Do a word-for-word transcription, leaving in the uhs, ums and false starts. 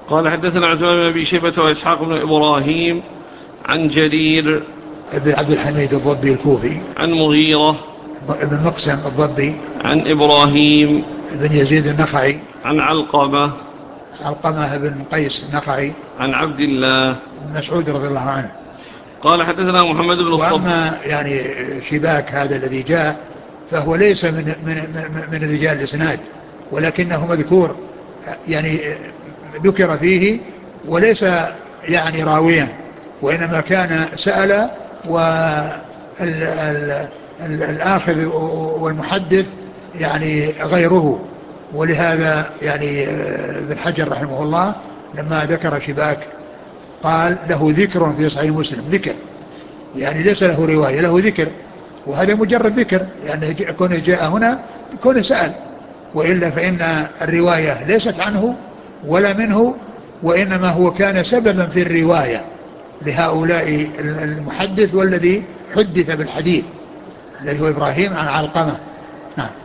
قال حدثنا عثمان بن أبي شيبة وإسحاق بن إبراهيم عن جرير ابن عبد الحميد الضبي الكوفي عن مغيرة ابن مقسم الضبي عن إبراهيم بن يزيد النخعي عن علقمة علقمة بن قيس النخعي عن عبد الله بن مسعود رضي الله عنه. قال حدثنا محمد بن الصباح. وأما يعني شباك هذا الذي جاء فهو ليس من من من, من رجال الإسناد، ولكنه مذكور يعني ذكر فيه وليس يعني راويا، وإنما كان سأل والآخذ والمحدث يعني غيره. ولهذا يعني ابن حجر رحمه الله لما ذكر شباك قال له ذكر في صحيح مسلم، ذكر يعني ليس له رواية، له ذكر، وهذا مجرد ذكر لأنه يعني كونه جاء هنا كونه سأل، وإلا فإن الرواية ليست عنه ولا منه، وإنما هو كان سببا في الرواية لهؤلاء المحدث والذي حدث بالحديث الذي هو إبراهيم عن علقمة. نعم.